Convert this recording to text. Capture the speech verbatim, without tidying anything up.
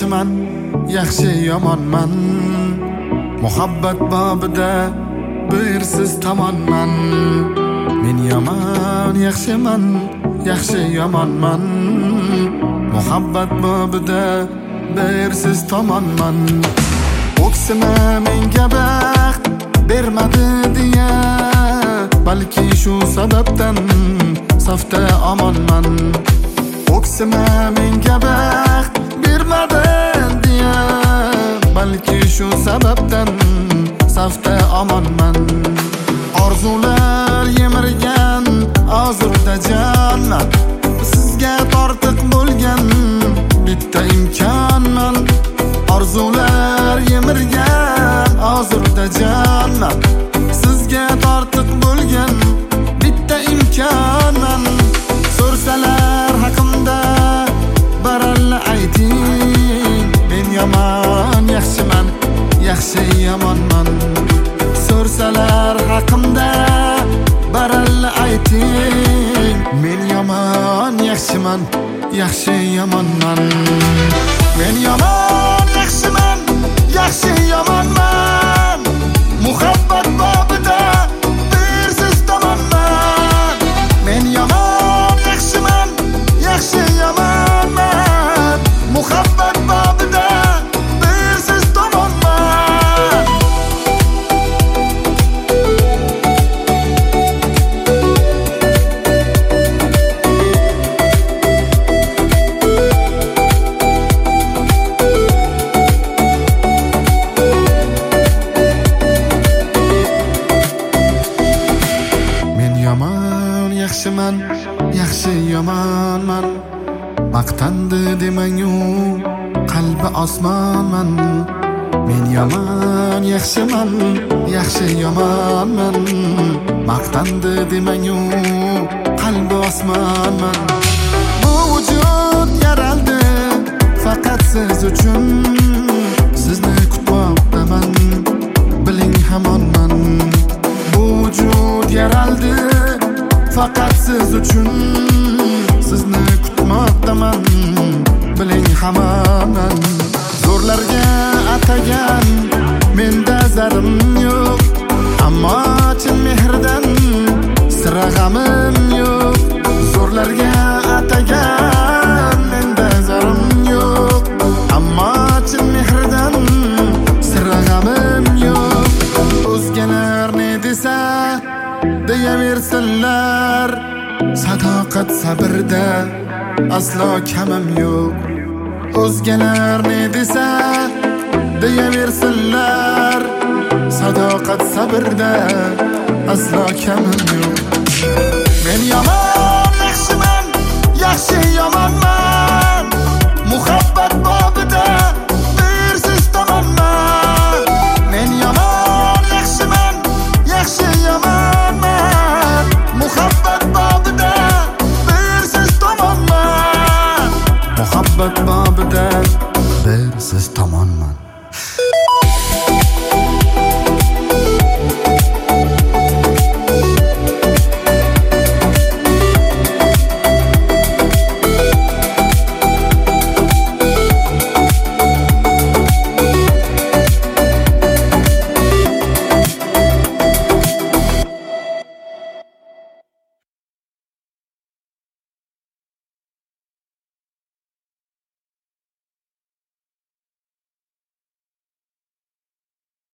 yaxshiman, yaxshi yomonman. Muhabbat bobida birsiz tomonman. Men yomon yaxshiman, yaxshi yomonman. Muhabbat bobida birsiz tomonman. O'ksima menga baxt bermadi deya, balki shu sababdan safda omonman. O'ksima menga baxt bermadi deya, balki shu sababdan safda omonman. Orzular yemirgan hozirda jannat, sizga tortiq bo'lgan bitta imkonman. Orzular yemirgan hozirda jannat, sizga tortiq bo'lgan bitta imkonman. So'rsalar haqimda baralla ayting, men yomon yaxshiman, yaxshi yomonman. So'rsalar haqimda baralla ayting, men yomon yaxshiman, yaxshi yomonman. Men yomon yaxshiman, yaxshi yomonman. Muhabbat bobida birsiz tomonman. Men yomon yaxshiman, yaxshi yomonman. Muhabbat bobida birsiz tomonman. Yaxshiman, yaxshi yomonman. Maqtandi demang-u, qalbi osmonman. Men yomon yaxshiman, yaxshi yomonman. Maqtandi demang-u, qalbi osmonman. Bu vujud yaraldi faqat siz uchun. Sizni kutmoqdaman, biling hamonman. Bu vujud yaraldi faqat siz uchun. Sizni kutmoqdaman, biling hamonman. Zo'rlarga atagan menda zarim yo'q, ammo chin mehrdan sira g'amim yo'q. Zo'rlarga atagan menda zarim yo'q, ammo chin mehrdan sira g'amim yo'q. O'zgalar ne desa deyaversinlar, sadoqat sabrda aslo kamim yo'q. O'zgalar ne desa deyaversinlar, sadoqat sabrda aslo kamim yo'q.